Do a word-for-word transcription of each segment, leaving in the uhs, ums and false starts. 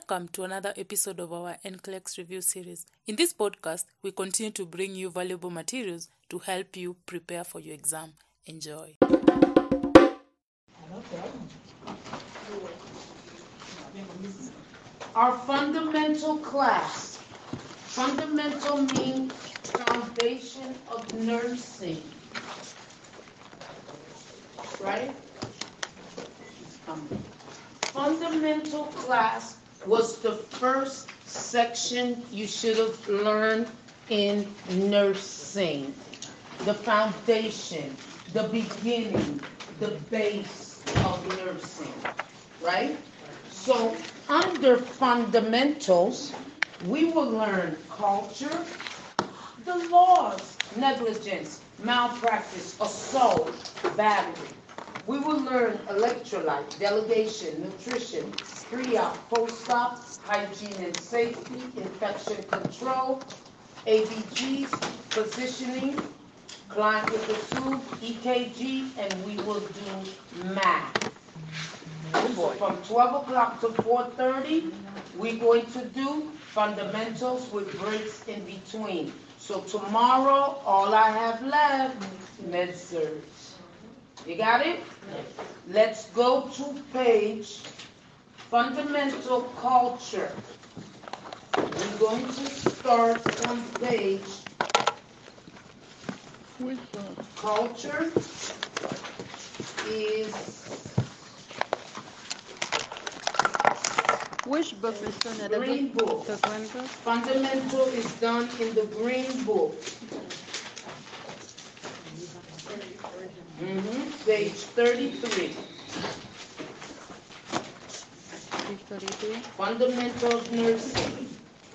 Welcome to another episode of our N C L E X review series. In this podcast, we continue to bring you valuable materials to help you prepare for your exam. Enjoy. Our fundamental class. Fundamental means foundation of nursing. Right? Um, fundamental class was the first section you should have learned in nursing. The foundation, the beginning, the base of nursing, right? So under fundamentals, we will learn culture, the laws, negligence, malpractice, assault, battery. We will learn electrolyte, delegation, nutrition, pre-op, post-op, hygiene and safety, infection control, A B Gs, positioning, client with the tube, E K G, and we will do math. So from twelve o'clock to four thirty, we're going to do fundamentals with breaks in between. So tomorrow, all I have left, med-surg. You got it? Let's go to page fundamental culture. We're going to start on page culture is Which book, Mister Nada? green book. The green book? Fundamental is done in the green book. Mm-hmm. Page thirty-three. Page thirty-three. Fundamentals nursing.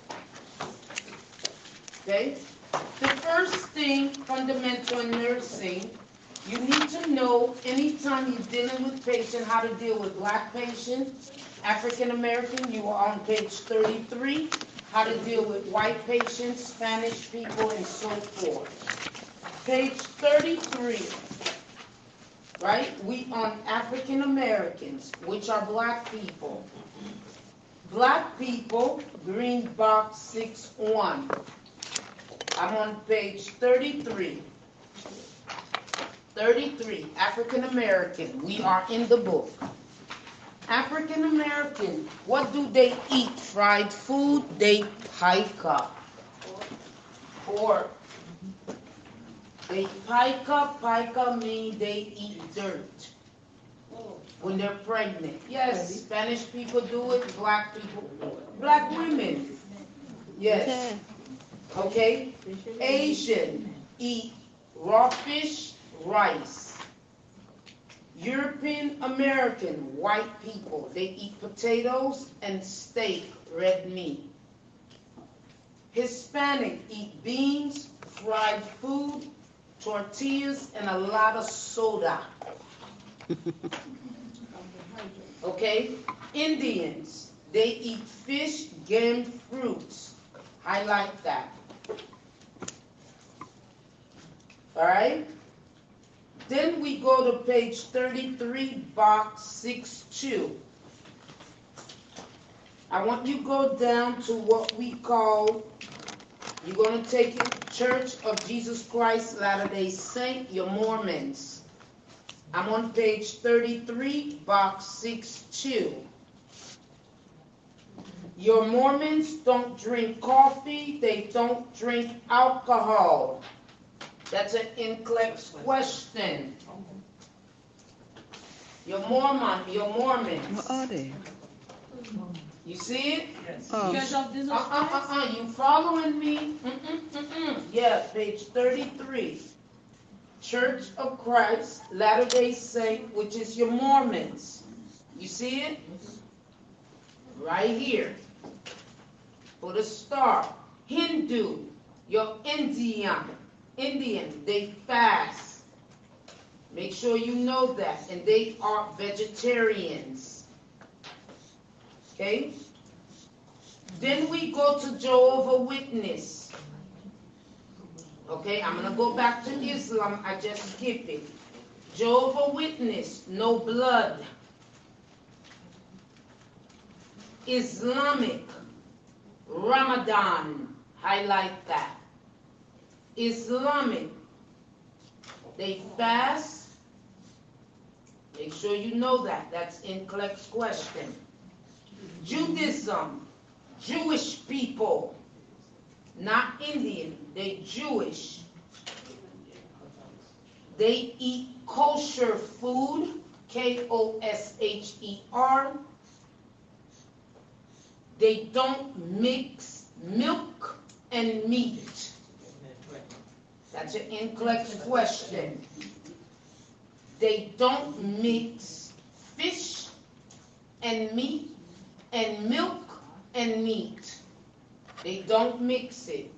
Okay? The first thing, fundamental nursing, you need to know anytime you're dealing with patient, how to deal with black patients, African American, you are on page thirty-three, how to deal with white patients, Spanish people, and so forth. Page thirty-three. Right? We on African Americans, which are black people. Black people, green box six one. I'm on page thirty-three. thirty-three, African American. We are in the book. African American, what do they eat? Fried food, they pike up. Pork. They pike up, pike up means they eat dirt when they're pregnant. Yes, Spanish people do it, black people, black women. Yes. Okay. Asian eat raw fish, rice. European American, white people, they eat potatoes and steak, red meat. Hispanic eat beans, fried food, tortillas, and a lot of soda. Okay? Indians, they eat fish, game, fruits. Highlight that. All right? Then we go to page thirty-three, box six two. I want you to go down to what we call, you're going to take it, Church of Jesus Christ Latter-day Saint, your Mormons. I'm on page thirty-three, box six two. Your Mormons don't drink coffee, they don't drink alcohol. That's an N C L E X question. Your Mormon, your Mormons. What are they? You see it? Yes. Oh. Uh, uh, uh, uh, you following me? Mm-mm, mm-mm. Yeah, page thirty-three. Church of Christ, Latter-day Saint, which is your Mormons. You see it? Right here. Put a star. Hindu, your Indian. Indian, they fast. Make sure you know that. And they are vegetarians. Okay? Then we go to Jehovah Witness. Okay, I'm going to go back to Islam. I just skipped it. Jehovah Witness, no blood. Islamic, Ramadan, highlight that. Islamic, they fast. Make sure you know that. That's in Kleck's question. Judaism, Jewish people, not Indian, they Jewish. They eat kosher food, K O S H E R. They don't mix milk and meat. That's an incorrect question. They don't mix fish and meat and milk and meat. They don't mix it.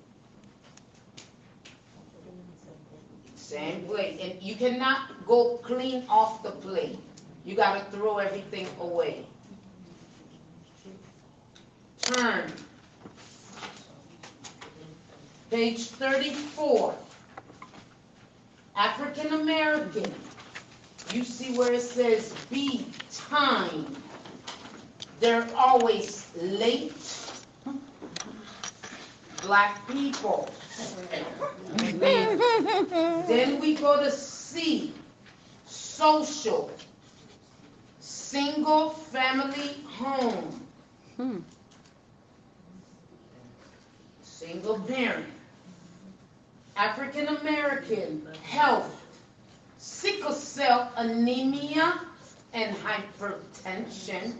Same plate. And you cannot go clean off the plate. You got to throw everything away. Turn. Page thirty-four. African American. You see where it says be time. They're always late. Black people. Then we go to C, social, single family home, Hmm. single parent, African American, health, sickle cell anemia and hypertension.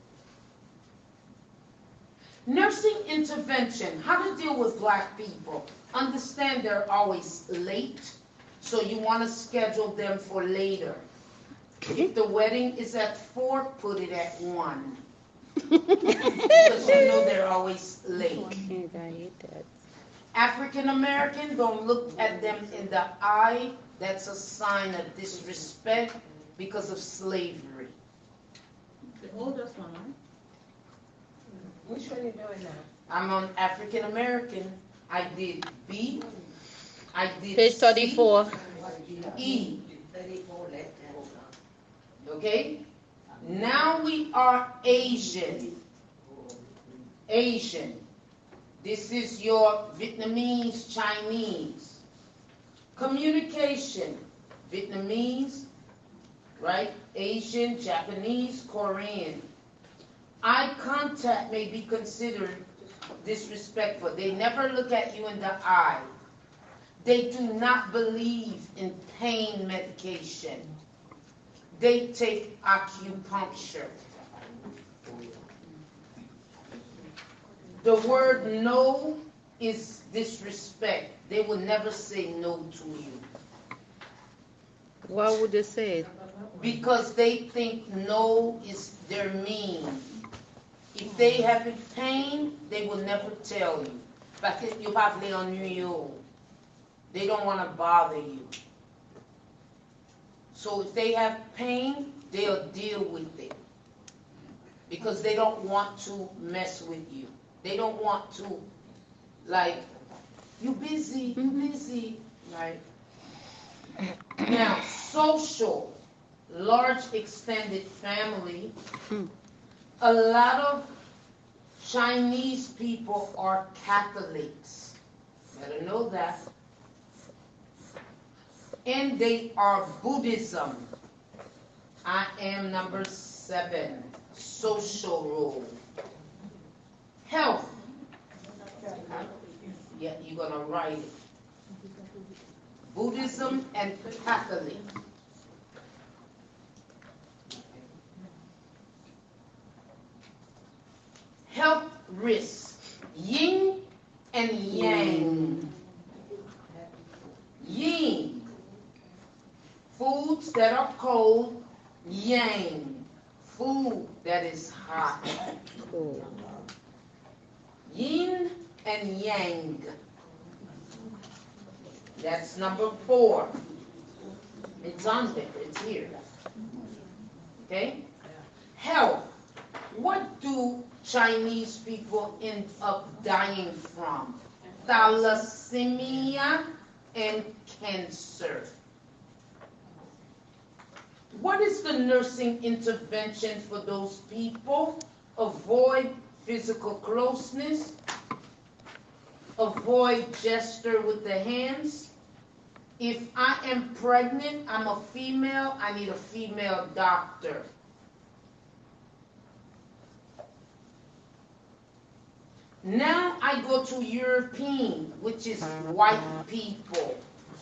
Nursing intervention, how to deal with black people. Understand they're always late, so you want to schedule them for later. If the wedding is at four, put it at one. Because you know they're always late. Okay, I hate that. African American, don't look at them in the eye. That's a sign of disrespect because of slavery. The oldest one, right? Which one are you doing now? I'm on African American. I did B. I did Page C, thirty-four. E. Thirty-four, let them know. Okay? Now we are Asian. Asian. This is your Vietnamese, Chinese. Communication. Vietnamese, right? Asian, Japanese, Korean. Eye contact may be considered disrespectful. They never look at you in the eye. They do not believe in pain medication. They take acupuncture. The word no is disrespect. They will never say no to you. Why would they say it? Because they think no is their mean. If they have pain, they will never tell you. Parce que you pas vle ennuyer yo. They don't want to bother you. So if they have pain, they'll deal with it. Because they don't want to mess with you. They don't want to, like, you busy, you busy, right? Now, social, large extended family. A lot of Chinese people are Catholics. Better know that. And they are Buddhism. I am number seven, social role. Health. Yeah, you're going to write it. Buddhism and Catholic. Health risks. Yin and yang. Yin. Foods that are cold. Yang. Food that is hot. Oh. Yin and yang. That's number four. It's on there. It's here. Okay? Health. What do Chinese people end up dying from? Thalassemia and cancer. What is the nursing intervention for those people? avoid physical closeness, avoid gesture with the hands. If I am pregnant, I'm a female, I need a female doctor. Now I go to European, which is white people.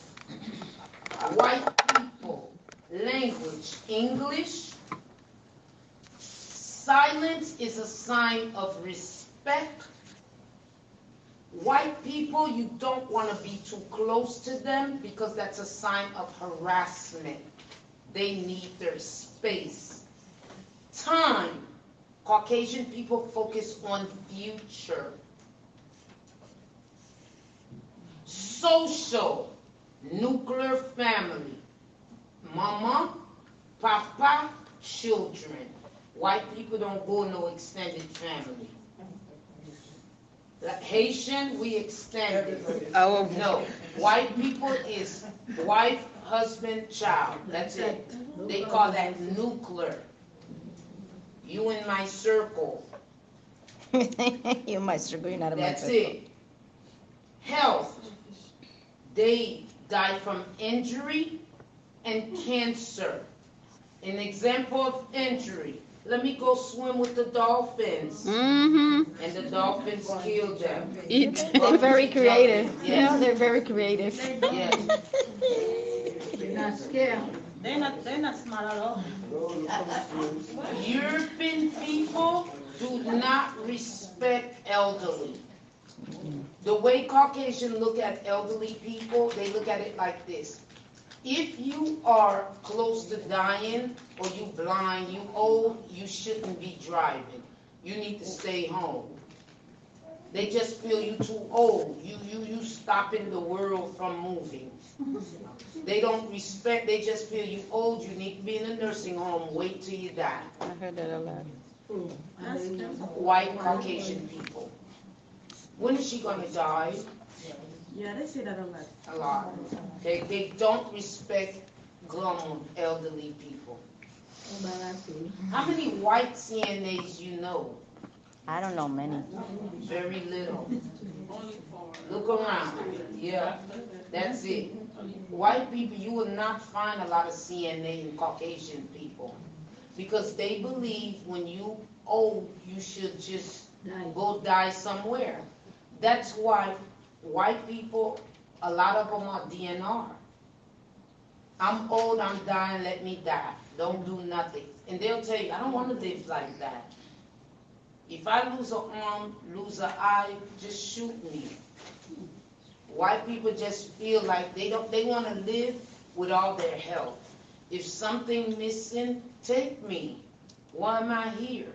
White people. Language, English. Silence is a sign of respect. White people, you don't want to be too close to them because that's a sign of harassment. They need their space. Time. Caucasian people focus on future. Social. Nuclear family. Mama, papa, children. White people don't go no extended family. Like Haitian, we extended. Oh. No, white people is wife, husband, child. That's it. They call that nuclear. You in my circle. You my circle, you're not in my That's circle. it. Health. They die from injury and cancer. An example of injury. Let me go swim with the dolphins. Mm-hmm. And the dolphins kill them. They're very creative. You Yes. know, they're very creative. Yes. They're not scared. They're not, they're not smart at all. European people do not respect elderly. The way Caucasian look at elderly people, they look at it like this. If you are close to dying, or you blind, you old, you shouldn't be driving. You need to stay home. They just feel you too old. You, you, you stopping the world from moving. They don't respect, they just feel you old, you need to be in a nursing home, wait till you die. I heard that a lot. White Caucasian people. When is she gonna die? Yeah, they say that a lot. A lot. They, they don't respect grown elderly people. How many white C N As you know? I don't know many. Very little. Look around. Yeah, that's it. White people, you will not find a lot of C N A in Caucasian people because they believe when you old, you should just go die somewhere. That's why white people, a lot of them are D N R. I'm old, I'm dying, let me die. Don't do nothing. And they'll tell you, I don't want to live like that. If I lose an arm, lose an eye, just shoot me. White people just feel like they don't, they want to live with all their health. If something missing, take me. Why am I here?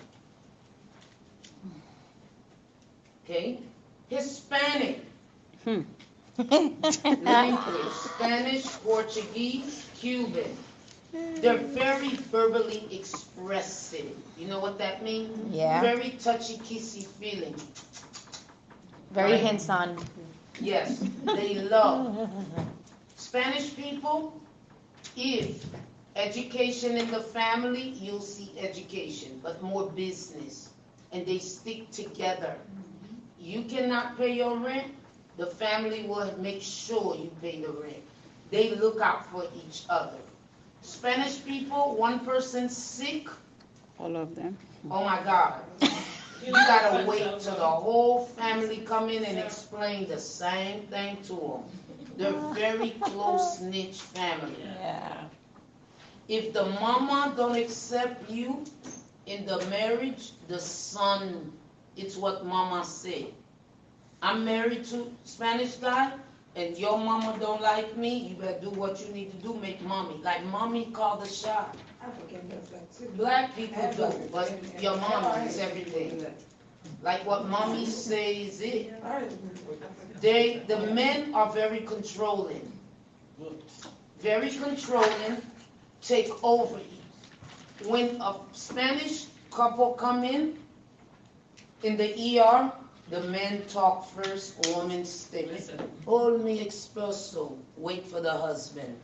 Okay? Hispanic. Hmm. Language. Spanish, Portuguese, Cuban. They're very verbally expressive. You know what that means? Yeah. Very touchy-kissy feeling. Very Right. hands-on. Yes, they love. Spanish people, if education in the family, you'll see education, but more business. And they stick together. You cannot pay your rent, the family will make sure you pay the rent. They look out for each other. Spanish people, one person sick, All of them. oh my God. You gotta wait till the whole family come in and explain the same thing to them. They're very close-knit family. Yeah. If the mama don't accept you in the marriage, the son, it's what mama said. I'm married to Spanish guy, and your mama don't like me, you better do what you need to do, make mommy. Like mommy call the shot. Black people do, but your mama is everything. Like what mommy says it. They, the men are very controlling. Very controlling, take over. When a Spanish couple come in, in the E R, the men talk first, women stay. Hold me espresso, wait for the husband.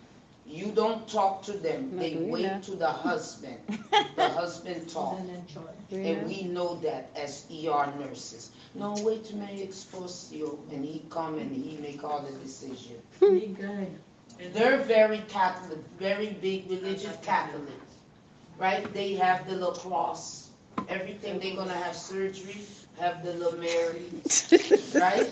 You don't talk to them. No, They do you wait know? to the husband. The husband talk. Do you And know? we know that as E R nurses. No, wait till me expose you. And he come and he make all the decision. Be good. They're very Catholic, very big religious Catholics, right? They have the little cross. Everything they're gonna have surgery, have the little Mary, right?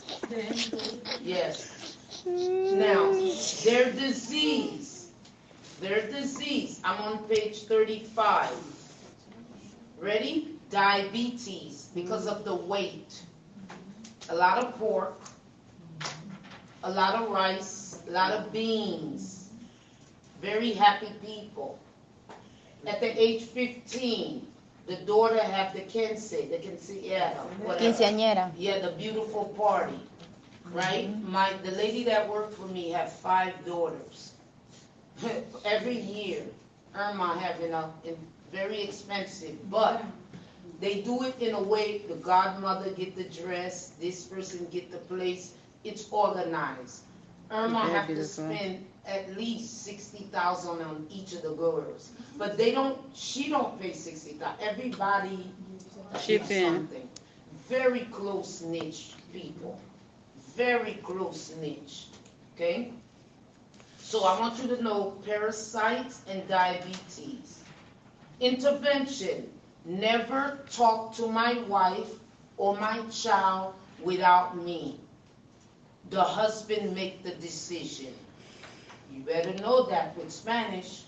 Yes. Now, their disease, their disease, I'm on page thirty-five. Ready? Diabetes, because of the weight. A lot of pork, a lot of rice, a lot of beans. Very happy people. At the age fifteen, the daughter have the quince, the quinceañera, whatever. Quinceañera. Yeah, the beautiful party, right? My the lady that worked for me had five daughters. Every year, Irma having a, a very expensive, but they do it in a way the godmother get the dress, this person get the place. It's organized. Irma Very have to beautiful. spend at least sixty thousand on each of the girls, but they don't. She don't pay sixty thousand. Everybody Chip gives in. something. Very close niche people. Very close niche. Okay. So I want you to know parasites and diabetes. Intervention. Never talk to my wife or my child without me. The husband make the decision. You better know that with Spanish.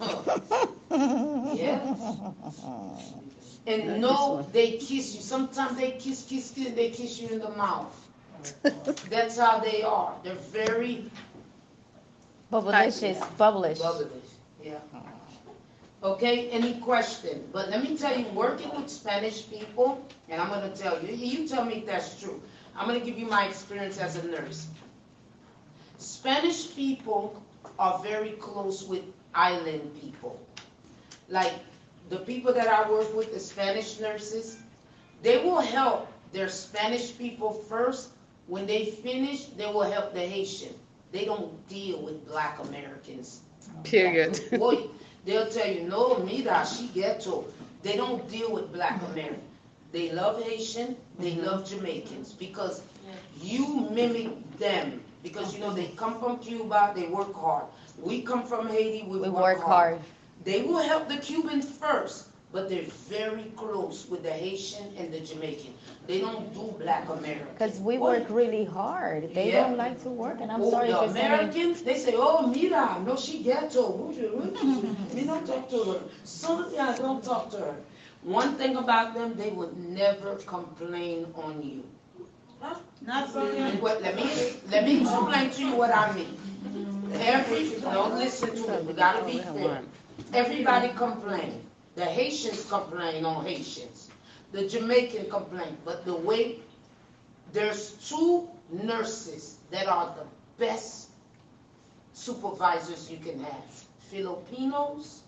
Yeah. And no, they kiss you. Sometimes they kiss, kiss, kiss, they kiss you in the mouth. That's how they are. They're very Bubblicious, bubblish. bubbly. Yeah. Okay, any question? But let me tell you, working with Spanish people, and I'm going to tell you, you tell me if that's true. I'm going to give you my experience as a nurse. Spanish people are very close with island people. Like the people that I work with, the Spanish nurses, they will help their Spanish people first. When they finish, they will help the Haitian. They don't deal with Black Americans. Period. Boy, they'll tell you, no, mira, she ghetto. They don't deal with Black Americans. They love Haitian, they love Jamaicans, because you mimic them. Because, you know, they come from Cuba, they work hard. We come from Haiti, we, We work, work hard. hard. They will help the Cubans first, but they're very close with the Haitian and the Jamaican. They don't do Black Americans. Because we Boy, work really hard. They Yeah. don't like to work, and I'm Oh, sorry the for saying. Americans, they say, oh, mira, no, she ghetto. Me don't talk to her. Some I don't talk to her. One thing about them, they would never complain on you. Not from And you. what, let me let me explain to you what I mean. Every don't listen to me. We gotta be fair. Everybody complain. The Haitians complain on Haitians. The Jamaican complain. But the way there's two nurses that are the best supervisors you can have. Filipinos,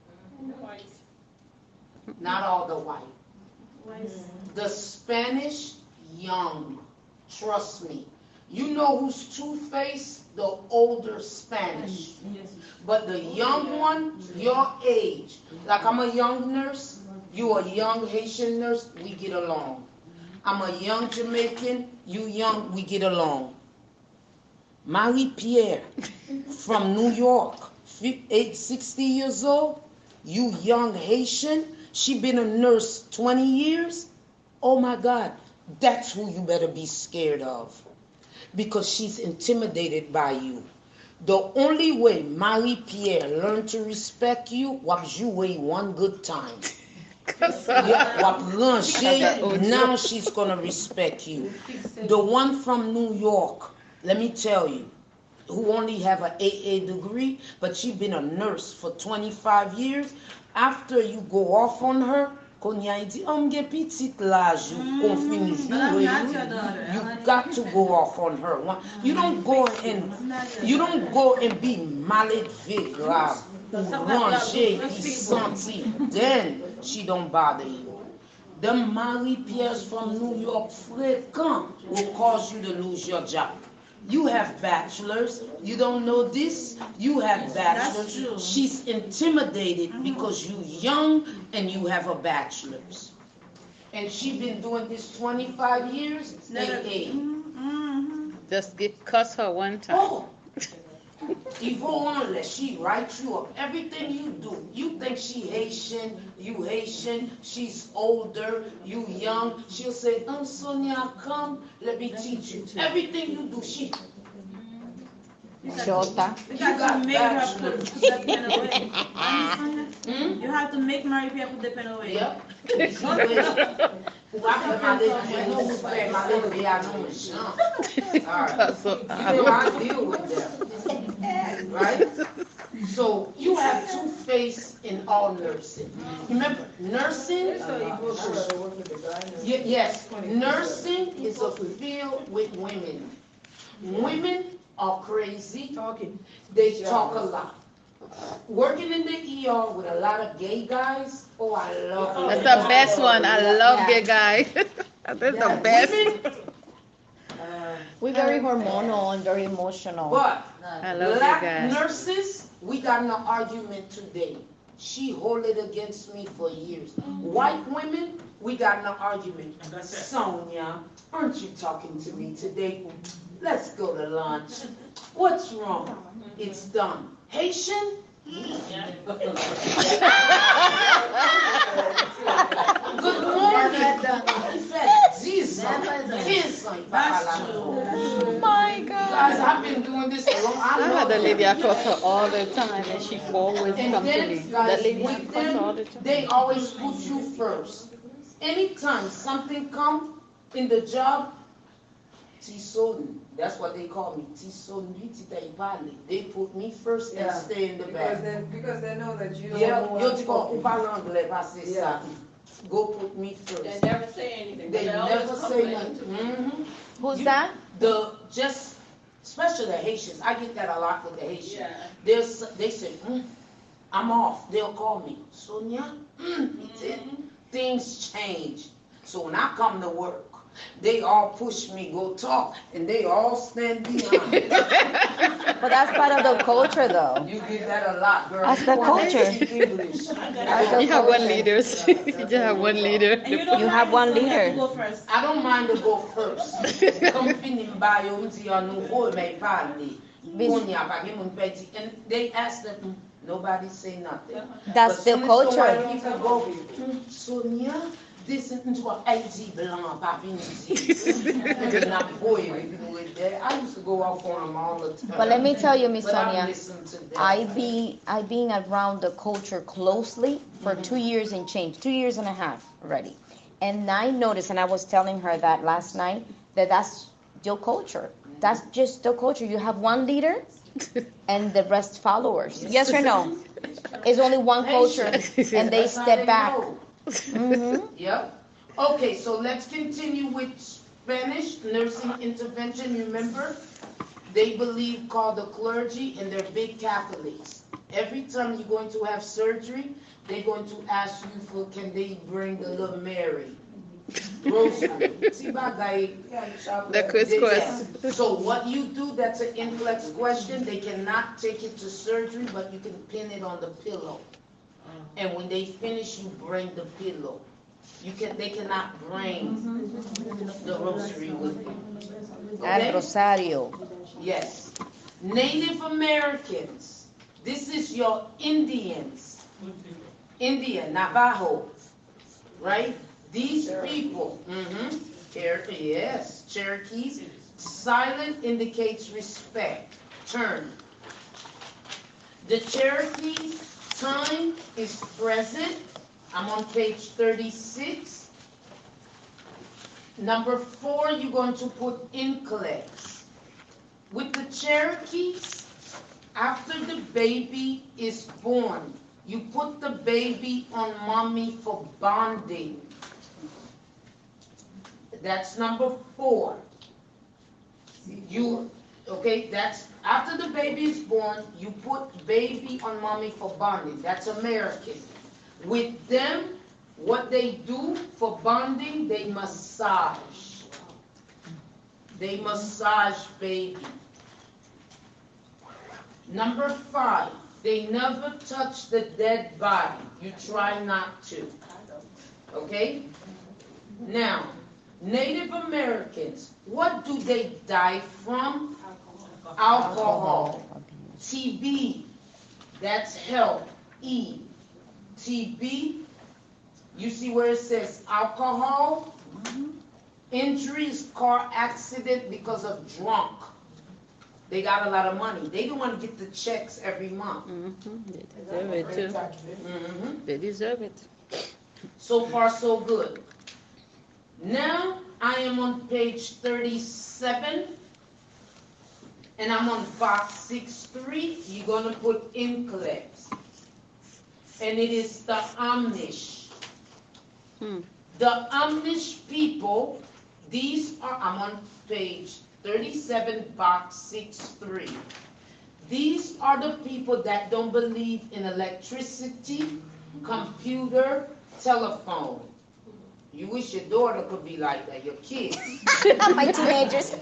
not all the white. The Spanish, young. Trust me. You know who's two-faced? The older Spanish. But the young one, your age. Like I'm a young nurse, you a young Haitian nurse, we get along. I'm a young Jamaican, you young, we get along. Marie Pierre from New York, age sixty years old, you young Haitian, she been a nurse twenty years. Oh my God, that's who you better be scared of, because she's intimidated by you. The only way Marie Pierre learned to respect you was you wait one good time. Yeah, wap ranger, now she's gonna respect you. The one from New York, let me tell you, who only have an A A degree, but she been a nurse for twenty-five years. After you go off on her, Konya dit, "Am ge petit l'âge, you confuse you, I'm you, not your daughter. you got to go off on her. You don't go and you don't go and be malévé grave, ranger, be senti. Then she don't bother you. Them Marie Pierres from New York fréquent will cause you to lose your job. You have bachelors. You don't know this? You have bachelors. true. She's intimidated because you young and you have a bachelor's. And she been doing this twenty-five years. Never- Hey, hey. Mhm. Just get, cuss her one time. Oh, Yvonne, let she write you up. Everything you do, you think she Haitian, you Haitian, she's older, you young. She'll say, um, Sonia, come, let me teach you. Everything you do, she. Chota. You You got got to make her bachelor. put, put the pen away. Understand? Hmm? You have to make Marie Pierre put the pen away. Yep. Ou apre malè nou fè, malè nou be a nou jan. Alright. Cuss her. You know I deal with them. Right? So you have two faces in all nursing. Remember, nursing, Ye- yes, nursing is a field with women. Women are crazy. Talking. They talk a lot. Working in the E R with a lot of gay guys, oh, I love it. That's the best one. I love gay guy. That's the best. Women, We're very hormonal and very emotional. but I love gay black guys. nurses, we got in an argument today. She hold it against me for years. White women, we got in an argument. Sonia, aren't you talking to me today? Let's go to lunch. What's wrong? It's done. Haitian? Good morning. Il fait dix ans, quinze ans, il parle à nous. Oh my God. Guys, I've been doing this a long I time. had a lady I talk to all the time and she always And come to me. then, That guys, lady I with talk to all the them, time. they always put you first. Anytime something come in the job, Tison, that's what they call me. Tison, they put me first and Yeah, stay in the Because back. they, because they know that you don't Yeah, know yo what te kon, ou parle anglais, pa se Yeah. sa. Go put me They first. never say anything. They always never say complain nothing. to me. Mhm. Who's You- that? The, just, especially the Haitians, I get that a lot with the Haitians. Yeah. There's, they say, mm, I'm off. They'll call me, Sonia, mm, he did. Things change. So when I come to work, they all push me, go talk, and they all stand behind. But that's part of the culture though. You get that a lot, girl. That's You the wanna culture. speak English. That's the I You have one culture. leader. You just have one leader. And you don't You have mind one Sonia to leader. go first. I don't mind to go first. Come fini mba yo mti an nou ho me pale. Konya pa gen moun peti. And they ask them, mm, nobody say nothing. That's But the soon as white culture. people go, mm, Sonia, this is into Haiti blanc, pa vini zi. Not boy with that. I used to go off on them all the time. But let me tell you, Miss But I Sonia, listen to them. I be I been around the culture closely for two years and change, two years and a half already, and I noticed, and I was telling her that last night, that that's your culture. That's just the culture. You have one leader, and the rest followers. Yes or no? It's only one culture, and they That's how step back. know. hmm Yep. Okay, so let's continue with Spanish nursing intervention. Remember, they believe called the clergy, and they're big Catholics. Every time you're going to have surgery, they're going to ask you for, can they bring the little Mary? Rosary. See, bagay. The quiz They- quiz. yeah. So what you do, that's an inflex question. They cannot take it to surgery, but you can pin it on the pillow. And when they finish, you bring the pillow. You can, they cannot bring the rosary with them. Al Okay? Rosario. Yes. Native Americans. This is your Indians. India, Navajo, right? These people, mm-hmm, Cherokee, yes, Cherokees. Silent indicates respect. Turn. The Cherokee time is present. I'm on page thirty-six. Number four, you're going to put inclex. With the Cherokees, after the baby is born, you put the baby on mommy for bonding. That's number four. You, okay, that's, after the baby is born, you put baby on mommy for bonding. That's American. With them, what they do for bonding, they massage. they massage baby. Number five, they never touch the dead body. You try not to. Okay? Now, Native Americans, what do they die from? Alcohol. T B, that's health. E. T B, you see where it says alcohol? Injuries, car accident because of drunk. They got a lot of money. They don't want to get the checks every month. Mm-hmm. They deserve it too. Mm-hmm. They deserve it. So far, so good. Now, I am on page thirty-seven, and I'm on box six three. You're going to put Inclex. And it is the Amish. Hmm. The Amish people, these are, I'm on page thirty-seven, box six three. These are the people that don't believe in electricity, computer, telephone. You wish your daughter could be like that, your kids. My teenagers.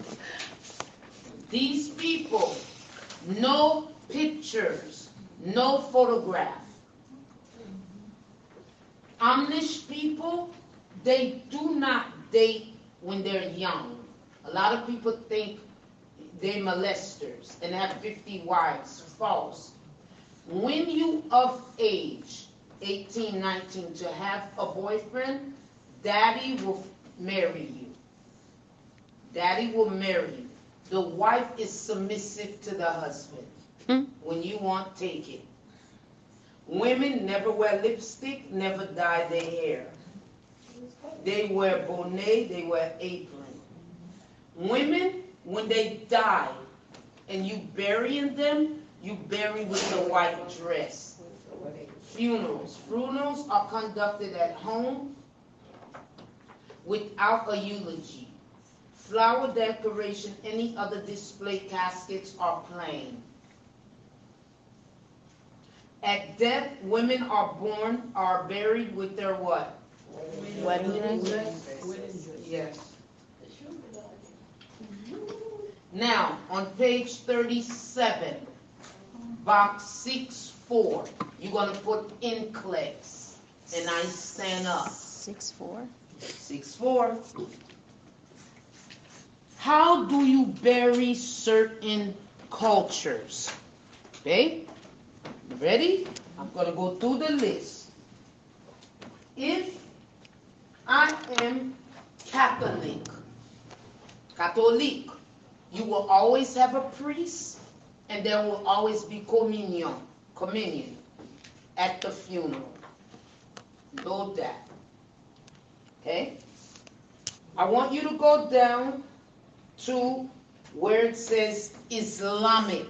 These people, no pictures, no photograph. Amish people, they do not date when they're young. A lot of people think they're molesters and have fifty wives. False. When you of age, eighteen, nineteen, to have a boyfriend, daddy will marry you. Daddy will marry you. The wife is submissive to the husband. Hmm. When you want, take it. Women never wear lipstick, never dye their hair. They wear bonnet, they wear apron. Women, when they die and you burying them, you bury with the white dress. Funerals. Funerals are conducted at home without a eulogy. Flower decoration, any other display caskets are plain. At death, women are born, are buried with their what? Wedding dress. Yes. Now, on page thirty-seven, box six four, you're going to put Inclex, and I stand up. Six four. six four. How do you bury certain cultures? Okay? Ready? I'm going to go through the list. If I am Catholic, Catholic, you will always have a priest, and there will always be communion, communion at the funeral. Know that. Okay? I want you to go down to where it says Islamic.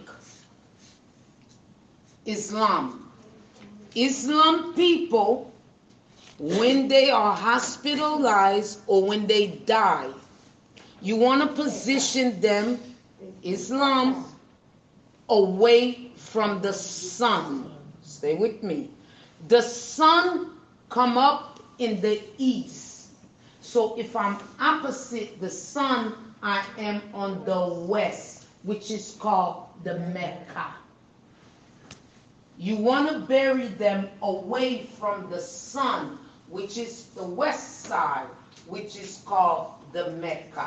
Islam. Islam people, when they are hospitalized or when they die, you want to position them, Islam, away from the sun. Stay with me. The sun come up in the east. So if I'm opposite the sun, I am on the west, which is called the Mecca. You want to bury them away from the sun, which is the west side, which is called the Mecca.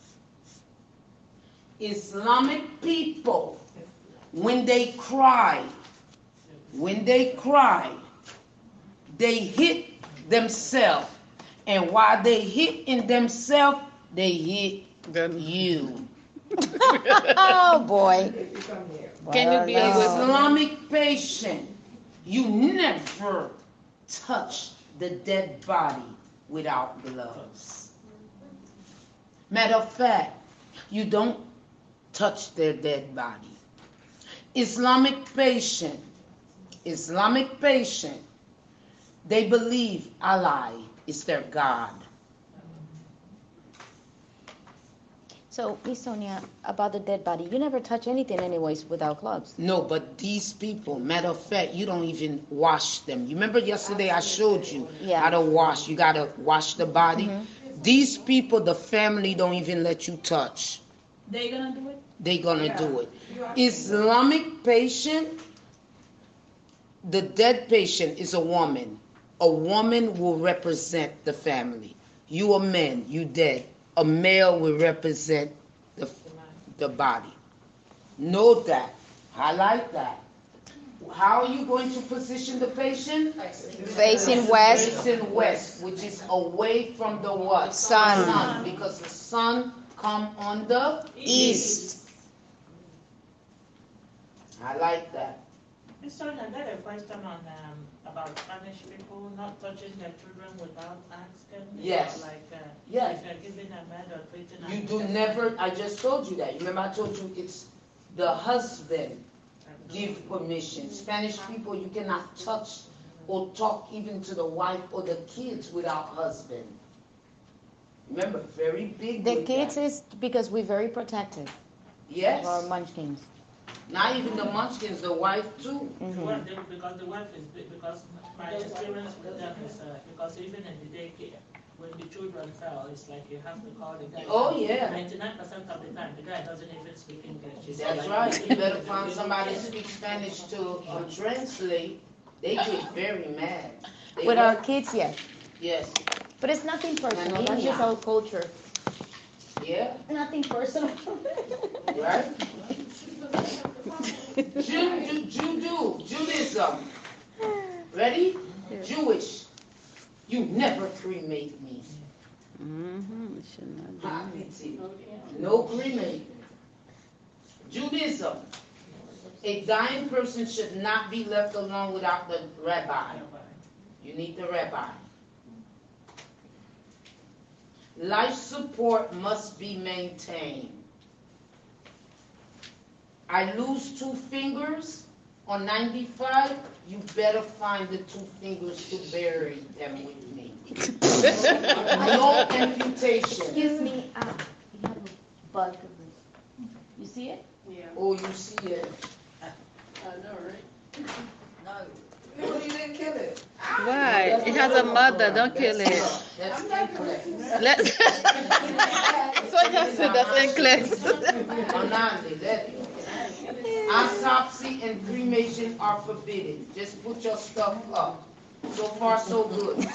Islamic people, when they cry, when they cry, they hit themselves. And while they hit in themselves, they hit you. Oh boy. Can you be a Well, good Islamic patient, you never touch the dead body without gloves. Matter of fact, you don't touch their dead body. Islamic patient, Islamic patient, they believe Allah is their God. So, Miss Sonia, about the dead body, you never touch anything anyways without gloves. No, but these people, matter of fact, you don't even wash them. You remember yesterday I showed you Yeah. how to wash. You got to wash the body. Mm-hmm. These people, the family don't even let you touch. They gonna do it? They gonna do it. Islamic patient, the dead patient is a woman. A woman will represent the family. You a man, you dead. A male will represent the, the body. Know that. Highlight that. How are you going to position the patient? Facing west. Facing west, which is away from the what? Sun. Sun, because the sun come on the East. I like that. Miz Sonia, I got a question on, um, about Spanish people not touching their children without asking. you know, Yes. Like, uh, Yes. if you're giving a med or treating. a- You do never, I just told you that. Remember I told you it's the husband give permission. Spanish people, you cannot touch or talk even to the wife or the kids without husband. Remember, very big The with kids that. is because we're very protective Yes. of our munchkins. Not even the munchkins, the wife too. The Mhm. wife, they- because the wife is, big- because my experience with them is, uh, because even in the daycare, when the children fell, it's like you have to call the guy. Oh, yeah. Ninety-nine percent of the time, the guy doesn't even speak English. It's That's like- right. You better find somebody to speak Spanish to um, translate. They get very mad. They With our work- kids, yes. Yes. But it's nothing personal. That's just our culture. Yeah. Nothing personal. Right? Jew, Jew, Judo, Judaism. Ready? Jewish. You never cremate me. Mm-hmm. Should not do Ha, it. it's it. No cremate. Judaism. A dying person should not be left alone without the rabbi. You need the rabbi. Life support must be maintained. I lose two fingers on ninety-five, you better find the two fingers to bury them with me. No amputation. Excuse me, uh, you have a bug of this. You see it? Oh, you see it. I know, right? No. No, you didn't kill it. Why? It has a mother. Don't kill it. That's incorrect. Let's. Sonia said that's incorrect. Anandi, let it. Autopsy and cremation are forbidden. Just put your stuff up. So far, so good.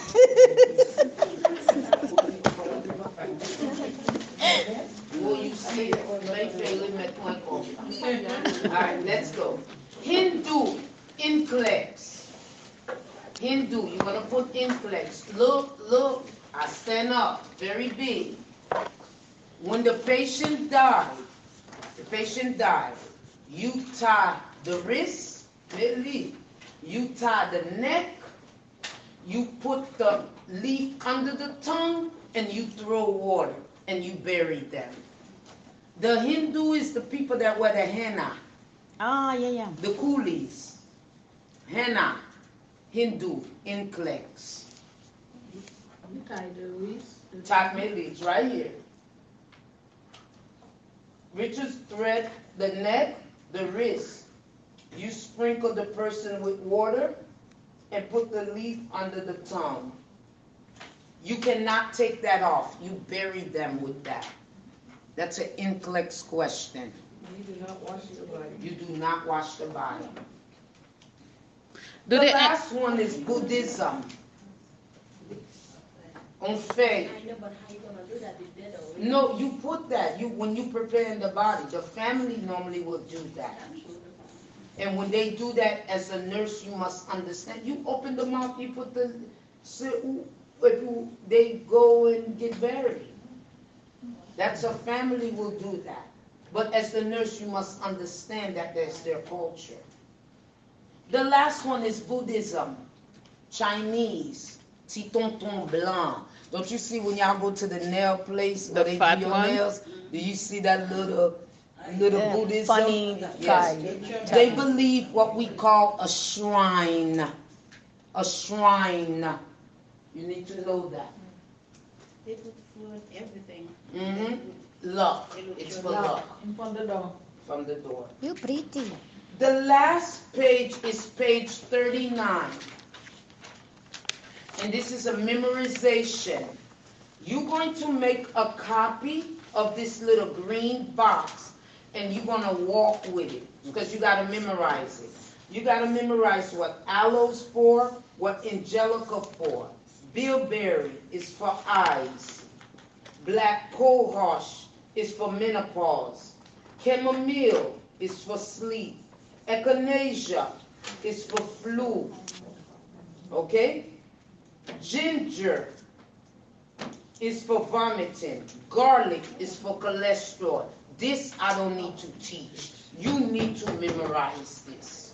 Will you see it? All right, let's go. Hindu, inflex. Hindu, you're gonna put inflex. Look, look, I stand up, very big. When the patient died, the patient died, you tie the wrist, really, you tie the neck, you put the leaf under the tongue, and you throw water, and you bury them. The Hindu is the people that wear the henna, Ah, yeah, yeah. the coolies. Henna, Hindu, inflex. You tie the wrist. the- Top it's right here. Richards thread the neck, the wrist. You sprinkle the person with water and put the leaf under the tongue. You cannot take that off. You bury them with that. That's an inflex question. You do not wash your body. You do not wash the body. Do The they? last one is Buddhism. On faith. I know, but how you gonna do that if they don't? No, you put that, you, when you prepare in the body, the family normally will do that. And when they do that, as a nurse, you must understand, you open the mouth, you put the, so, they go and get buried. That's a family will do that. But as the nurse, you must understand that that's their culture. The last one is Buddhism, Chinese, petit tonton blanc. Don't you see when y'all go to the nail place The where they fat do your one? nails? Do you see that little, little Yeah, Buddhism? funny Yes. guy. They believe what we call a shrine. A shrine. You need to know that. They put food, everything. Mm-hmm. Luck. It's for luck In front of the door. from the door. You pretty. The last page is page thirty-nine. And this is a memorization. You're going to make a copy of this little green box, and you're going to walk with it, because you got to memorize it. You got to memorize what aloe's for, what angelica for. Bilberry is for eyes. Black cohosh is for menopause. Chamomile is for sleep. Echinacea is for flu. Okay? Ginger is for vomiting. Garlic is for cholesterol. This I don't need to teach. You need to memorize this.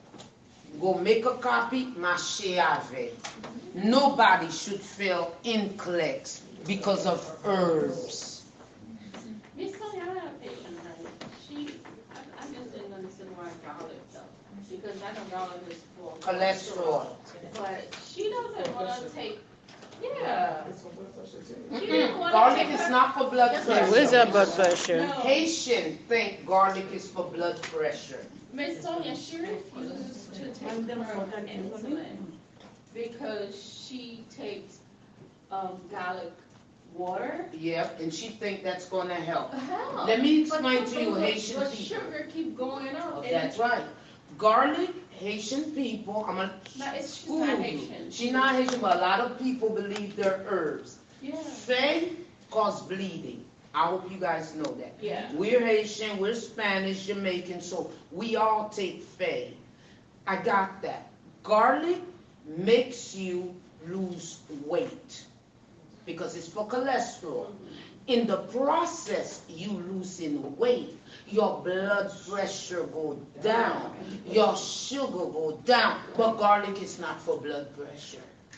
Go make a copy, marché avec. Nobody should fail N C L E X because of herbs. Miss Sonia, I have a patient, honey. She, I, I just didn't understand why garlic though, because I know garlic is for Cholesterol. but she doesn't want to take. Yeah. She Mm-mm. didn't wanna Garlic take is her- not for blood Yeah, where's pressure. your blood pressure? No. Haitian think garlic is for blood pressure. Miss Sonia, she refused to take her insulin because she takes um, garlic water. Yep, and she think that's gonna help. Hell. Let me But- explain but to you the- Haitian the people. sugar keep going up. and- That's right. Garlic, Haitian people, I'm gonna But it's, she's school not you. Haitian. She's not Haitian, but a lot of people believe they're herbs. Yeah. Faye cause bleeding. I hope you guys know that. Yeah. We're Haitian, we're Spanish, Jamaican, so we all take Faye. I got that. Garlic makes you lose weight because it's for cholesterol. In the process, you losing weight. Your blood pressure go down. Your sugar go down. But garlic is not for blood pressure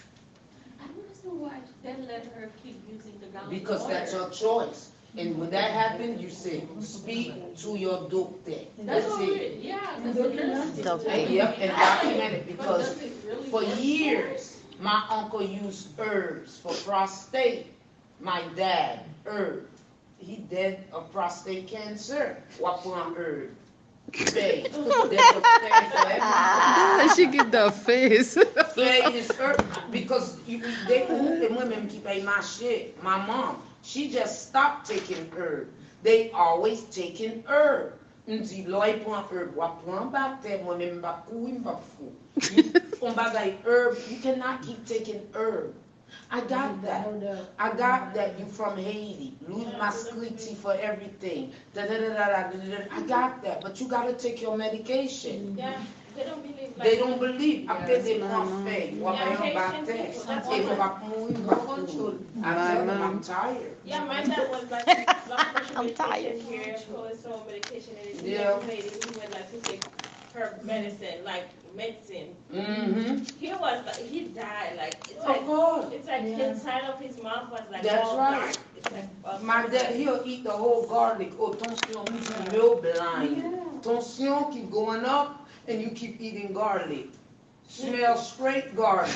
I don't understand why they let her keep using the garlic because water. that's her choice. And when that happens, you say, speak to your doctor. That's That's what it. we, yeah, that's what nurses Doctor. do. Yep, and document it because But does it really for work her? years, my uncle used herbs for prostate. My dad, herb. He dead of prostate cancer. What one herb? Faye. There's a Faye for everything. She give the face. Faye is herb because you, they the women keep a my shit. My mom, she just stopped taking herb. They always taking herb. Nti loy pran herb, wap pran bakte, mwen men mbap kou, mbap fou. On bagay herb, you cannot keep taking herb. I got that. I got that. You from Haiti. Lose my squeaky for everything. Da, da, da, da, da, da, da. I got that. But you gotta take your medication. Yeah, they don't believe like. They don't believe. Après des prends fait. Wap Yeah, yon Haitian bakte. people, that's E what- mbap mou, mbap kou. I tell them I'm tired. Yeah, my dad was like blood pressure I'm medication tired. here, cholesterol medication, and then Yeah. he lady who went like to take her medicine, like medicine. Mm-hmm. He was like he died like it's Of like course. it's like the inside of his mouth was like That's all right. dark. It's like uh, My dad, he'll eat the whole garlic. Oh, tension, he's real blind. Tension keep going up, and you keep eating garlic. Smell straight garlic.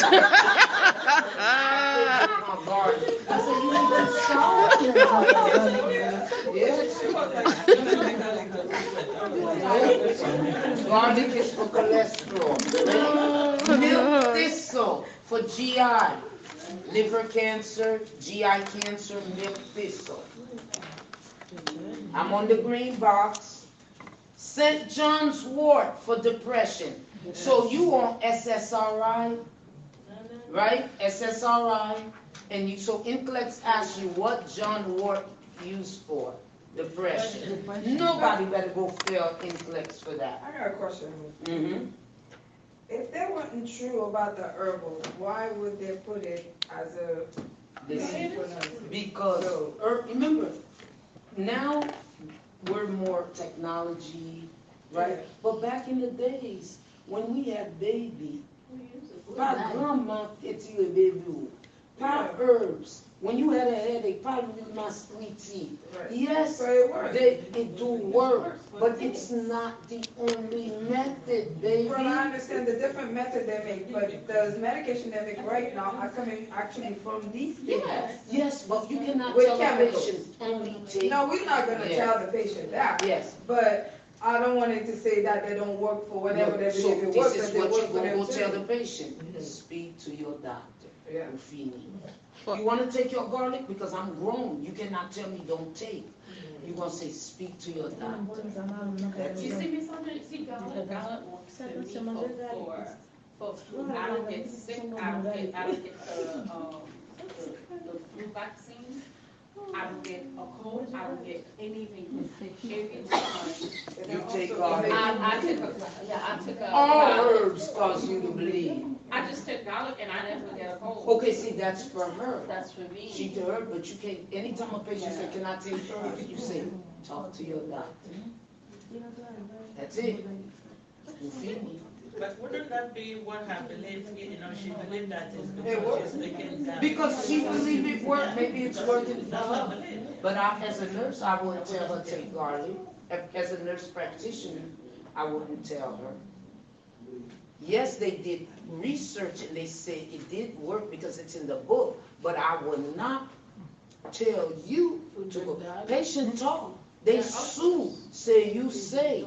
Oh, garlic. I said, you need to stop. Yes. Garlic is for cholesterol. Milk thistle for G I. Liver cancer, G I cancer, milk thistle. I'm on the green box. Saint John's wort for depression. So you on S S R I, right? S S R I, and you, so N C L E X asks you what John wort used for depression. Nobody better go fail N C L E X for that. I got a question. Mm-hmm. If that wasn't true about the herbal, why would they put it as a Listen, for nursing? because, er, remember, now we're more technology, right? But back in the days, when we had baby, pas grandma était le bébé, pas herbs. When you had a headache, pas my sweet tea. Right. Yes, So it works. they, it do work, but it's not the only method, baby. Well, I understand the different method they make, but the medication they make right now are coming actually from these things. Yes. Yes, but you cannot With tell the chemicals. patient only take. No, we're not gonna Yeah. tell the patient that, Yes. but I don't want it to say that they don't work for whatever they So believe it this works, is but they what you work for gonna them go tell the too. patient, speak to your doctor. Yeah. Ufini. You want to take your garlic? Because I'm grown. You cannot tell me don't take. You're going to say, speak to your doctor. That's You it. see, Miss Sandra, see, garlic, garlic works for me for, for, for flu. I don't get sick, I don't get, I don't get the, uh, the, the flu vaccine. I don't get a cold, I don't get anything. Every time. You take garlic. I, I took a, yeah, I took a. All herbs cause you to bleed. I just took garlic and I never get a cold. Okay, see, that's for her. That's for me. She to her, but you can't, anytime a patient say, can I take herbs? You say, talk to your doctor. That's it. You feel me? But wouldn't that be what her belief, you know, she believed that is It because works. she's taking that. Because she believe it work, maybe it's working for That's her her. belief. But I, as a nurse, I wouldn't tell her to take garlic. As a nurse practitioner, I wouldn't tell her. Yes, they did research and they say it did work because it's in the book, but I would not tell you to go. Patient talk. They sue, say you say.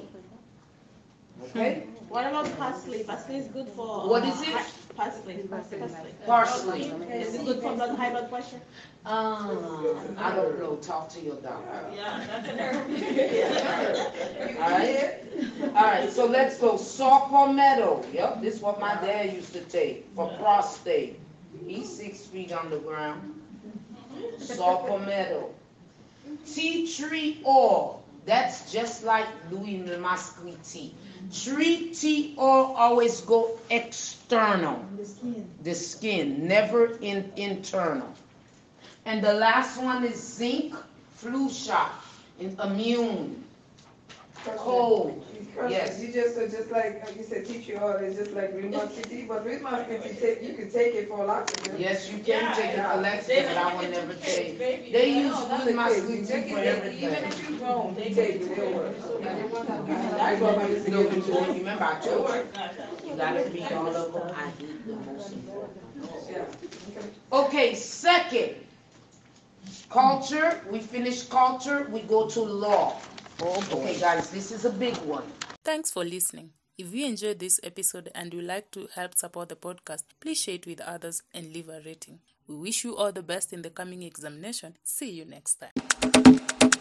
Okay? What about parsley? Parsley is good for. What uh, is it? hi- Parsley. Parsley. Parsley. Is it good for blood, high blood pressure? Um, I don't know, talk to your doctor. Yeah, that's an herb. All right? All right, so let's go. Saw palmetto. Yep, this is what my dad used to take for prostate. He's six feet underground. Saw palmetto. Tea tree oil. That's just like Louis Masque tea. Tree tea oil always go external. The skin. The skin, never in internal. And the last one is zinc flu shot, in immune, cold. Yes. You just, so just like, uh, you said, teach you all, it's just like Remoxi, but Remoxi, you take, you can take it for laxative. Yes, you can take it for laxative, but I will never take. They use Louis Masque tea for everything. Even if you grown, they take it, it'll work. That's what I used to do. Remember, I told you, you gotta read all of them. I hate the most important. Okay, second, culture. We finish culture, we go to law. Okay, guys, this is a big one. Thanks for listening. If you enjoyed this episode and would like to help support the podcast, please share it with others and leave a rating. We wish you all the best in the coming examination. See you next time.